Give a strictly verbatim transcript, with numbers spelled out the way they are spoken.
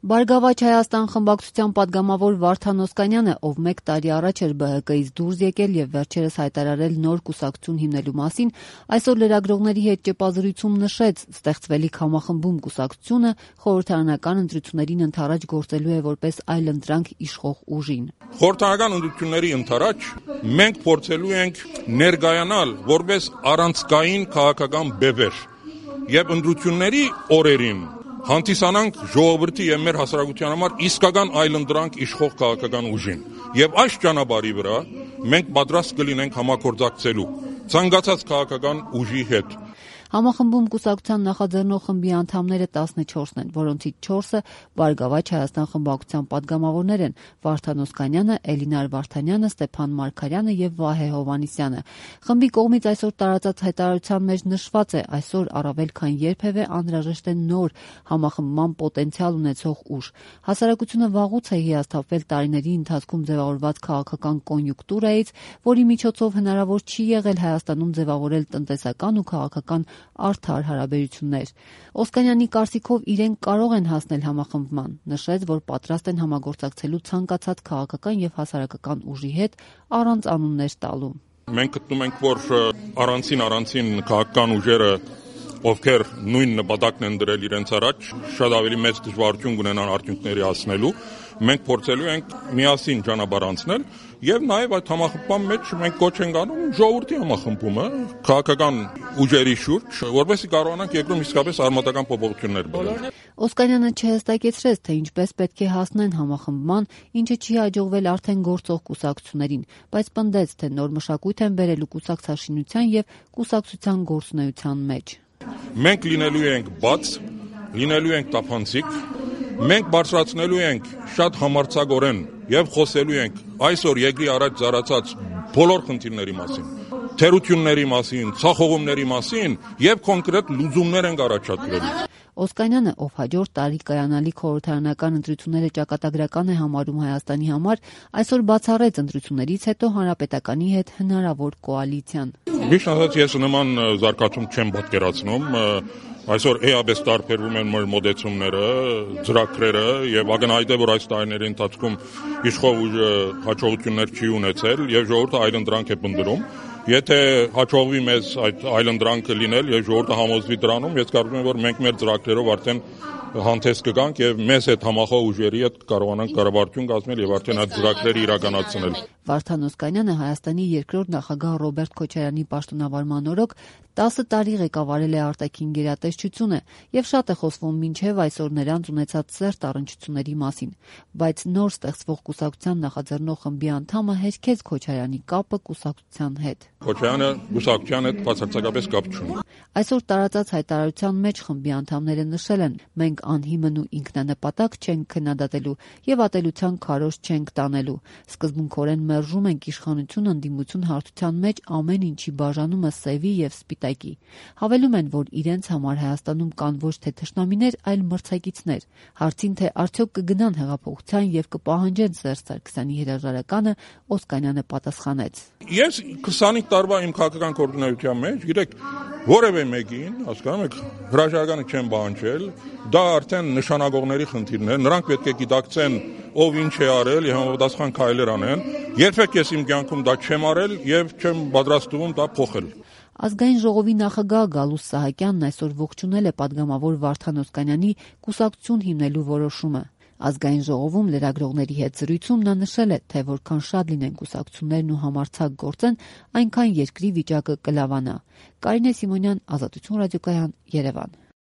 Բարգավաճ Հայաստան խմբակցության պատգամավոր Վարդան Օսկանյանը, ով մեկ տարի առաջ էր B H K-ից դուրս եկել եւ վերջերս հայտարարել նոր կուսակցություն հիմնելու մասին, այսօր լրագրողների հետ ճեպազրույցում նշեց, ստեղծվելիք համախմբում կուսակցությունը խորհրդարանական ընտրություններին ընդառաջ գործելու է որպես այլընտրանք իշխող ուժին։ Խորհրդարանական ընտրությունների ընդառաջ մենք փորձելու ենք ներկայանալ որպես առանցքային քաղաքական բևեր եւ ընտրությունների օրերին հանդիսանանք ժողովրդի եւ մեր հասարակության համար իսկական այլընտրանք իշխող քաղաքական ուժին։ Եվ այս ճանապարհի վրա մենք պատրաստ կլինենք համագործակցելու ցանկացած քաղաքական ուժի հետ։ Համախմբում կուսակցության նախաձեռնող խմբի անդամները տասնչորսն են, որոնցից չորսը Բարգավաճ Հայաստան խմբակցության պատգամավորներ են՝ Վարդան Օսկանյանը, Էլինար Վարդանյանը, Ստեփան Մարգարյանը եւ Վահե Հովհաննիսյանը։ Խմբի կողմից այսօր տարածած հայտարարության մեջ նշված է՝ այսօր առավել քան երբևէ անհրաժեշտ է նոր համախմբման պոտենցիալ ունեցող ուժ։ Հասարակությունը վաղուց է հիասթափվել տարիների ընթացքում ձևավորված քաղաքական կոնյունկտուրայից, որի միջոցով հնարավոր չի եղել Հայաստանում ձևավորել տնտեսական ու քաղաքական արդար հարաբերություններ։ Օսկանյանի կարծիքով իրենք կարող են հասնել համախմբման, նշեց, որ պատրաստ են համագործակցելու ցանկացած քաղաքական եւ հասարակական ուժի հետ առանց անուններ տալու։ Մենք գտնում ենք, որ առանցին առանցին քաղաքական ուժերը, ովքեր նույն նպատակն են դրել իրենց առաջ, շատ ավելի մեծ դժվարություն կունենան արդյունքների հասնելու։ Մենք փորձելու ենք միասին ճանապարհ անցնել եւ նաեւ այդ համախմբման մեջ մենք կոչ ենք անում ժողովրդի համախմբումը քաղաքական ուժերի շուրջ, որովհետեւ կարողանանք երկրում իսկապես արմատական փոփոխություններ բերել։ Օսկանյանը չհստակեցրեց, թե ինչպես պետք է հասնեն համախմբման, ինչը չի հաջողվել արդեն գործող կուսակցություններին, բայց պնդեց, թե նոր մշակույթ են բերելու կուսակցաշինության եւ կուսակցության գործունեության մեջ։ Մենք լինելու ենք բաց, լինելու ենք տափանցիկ, մենք բարձրացնելու ենք շատ համարձակորեն եւ խոսելու ենք այսօր երկրի առաջ ծառացած բոլոր խնդիրների մասին, թերությունների մասին, ցախողումների մասին եւ կոնկրետ լուծումներ ենք առաջադրելու։ Օսկանյանը, ով հաջորդ տարի կայանալիք խորհրդարանական ընտրությունները ճակատագրական է համարում Հայաստանի համար, այսօր բացառեց ընտրություններից հետո հանրապետականի հետ հնարավոր կոալիցիան։ Միշտ ասած, ես նման զարգացում չեմ պատկերացնում։ Այսօր էապես տարբերվում են մեր մոդեցումները, ծրագրերը եւ ակնհայտ է, որ այս տարիների ընթացքում իշխող ուժը հաջողություններ չի ունեցել եւ ժողովուրդը այլընտրանք է պնդում։ Եթե հաջողվի մեզ այդ այլընտրանքը լինել եւ ժողովուրդը համոզվի դրանում, ես կարծում եմ, որ մենք մեր ծրագրերով արդեն հանդես կգանք եւ մեզ հետ համախոհ ուժերի հետ կարողանանք կառավարություն կազմել եւ արդեն այդ ծրագրերը իրականացնել։ Վարդան Օսկանյանը Հայաստանի երկրորդ նախագահ Ռոբերտ Քոչարյանի պաշտոնավարման օրոք տասը տարի ղեկավարել է արտաքին գերատեսչությունը եւ շատ է խոսվում մինչեւ այսօր նրանց ունեցած սերտ առնչությունների մասին, բայց նոր ստեղծվող կուսակցության նախաձեռնող խմբի անդամը հերքեց Քոչարյանի կապը կուսակցության հետ։ Քոչարյանը կուսակցության հետ բացարձակապես կապ չունի։ Այսօր տարածած հայտարարության մեջ խմբի անդամները նշել են. մենք անհիմն ու ինքնանպատակ չենք քննադատելու եւ ատելության քարոզ չենք տանելու։ Սկզբունքորեն մերժում ենք իշխանություն ընդդիմություն հարթության մեջ ամեն ինչի բաժանումը սևի եւ սպիտակի։ Հավելում են, որ իրենց համար Հայաստանում կան ոչ թե թշնամիներ, այլ մրցակիցներ։ Հարցին, թե արդյոք կգնան հեղափոխության եւ կպահանջեն Սերժ Սարգսյանի հրաժարականը, Օսկանյանը պատասխանեց. Ես քսանհինգ տարվա իմ քաղաքական կորձունեության մեջ, գիտեք, որևէ մեկին, հասկանում եք, հրաժարականը չեմ պահանջել, դա արդեն նշանակողների խնդիրն է, նրանք պետք է գիտակցեն ով ինչ է արել եւ համապատասխան քայլեր անեն։ Երբեք ես իմ կյանքում դա չեմ արել եւ չեմ պատրաստվում դա փոխել։ Ազգային ժողովի նախագահ Գալուստ Սահակյանն այսօր ողջունել է պատգամավոր Վարդան Օսկանյանի կուսակցություն հիմնելու որոշումը։ Ազգային ժողովում լրագրողների հետ զրույցում նա նշել է, թե որքան շատ լինեն կուսակցություններն ու համարձակ գործեն, այնքան երկրի վիճակը կլավանա։ Կարինե Սիմոնյան, Ազատություն ռադիոկայան, Երևան։